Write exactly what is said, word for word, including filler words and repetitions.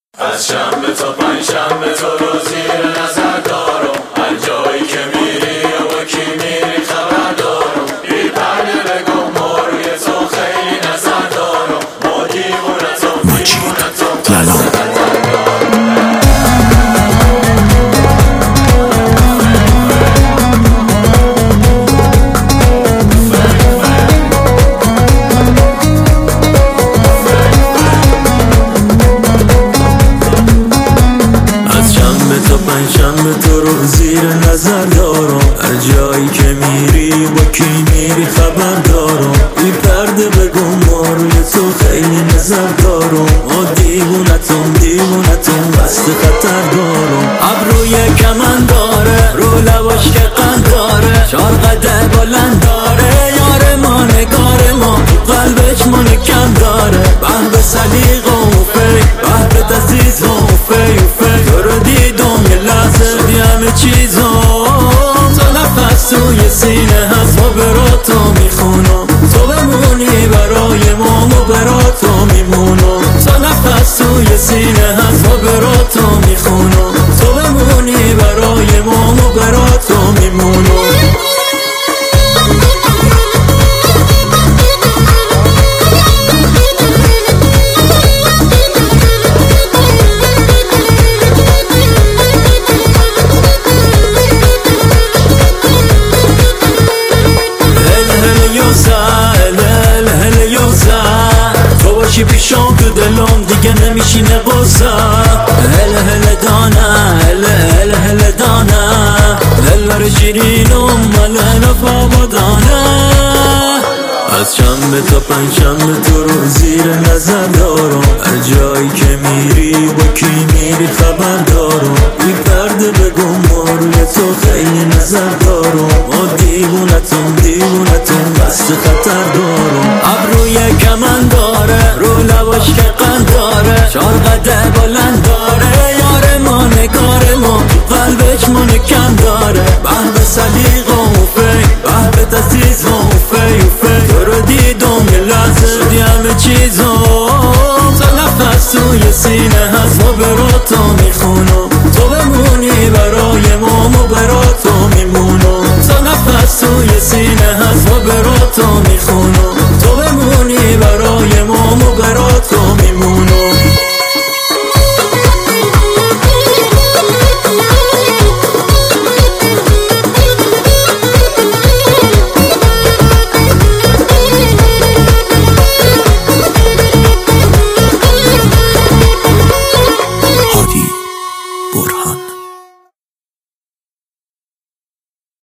از شنبه تا پنجشنبه تو رو زیر نظر دارم، هر جایی که میری و با کی میری خبر دارم. بی پرده بگم ما روی تو خیلی نظر دارم، ما دیوونتم دیوونتم بس خطر دارم. پنجشنبه تو رو زیر نظر دارم، هر جایی که میری با کی میری خبر دارم. بی پرده بگم ما روی تو خیلی نظر دارم، ما دیوونتم دیوونتم بست خطر دارم. ابروی کمن داره رو لباش که قند داره، چار قده بلند داره، یار ما نگار ما قلبش ما نکن داره. بحب سلیق و فی بحبت عزیز و فی و فی تو رو دیدم یه لحظه شدی همه چیزم. تو نفس توی سینه هست ما براتو میخونم، تو بمونی برای ما ما براتو میمونم. تو نفس توی سینه هست ما براتو میخونم، تو بمونی برای ما ما براتو میمونم. پیشم تو دلم دیگه نمیشینه قصه، هل هل دانه هل هل هل دانه دلار شیرینم مل نفا دانه. از شنبه تا پنجشنبه تو رو زیر نظر دارم، هر جایی که میری با کی میری خبر دارم. بی پرده بگم ما روی تو خیلی نظر دارم، ما دیوونتم دیوونتم بست خطر دارم. ابروی کمن داره رو لباش که قند داره، چار قده بلند داره، یار ما نگار ما قلبش ما نکن داره. بحب سلیق و فی بحبت عزیز و فی و فی تو رو دیدم یه لحظه شدی همه چیزم. تو نفس توی سینه هست ما براتو میخونم،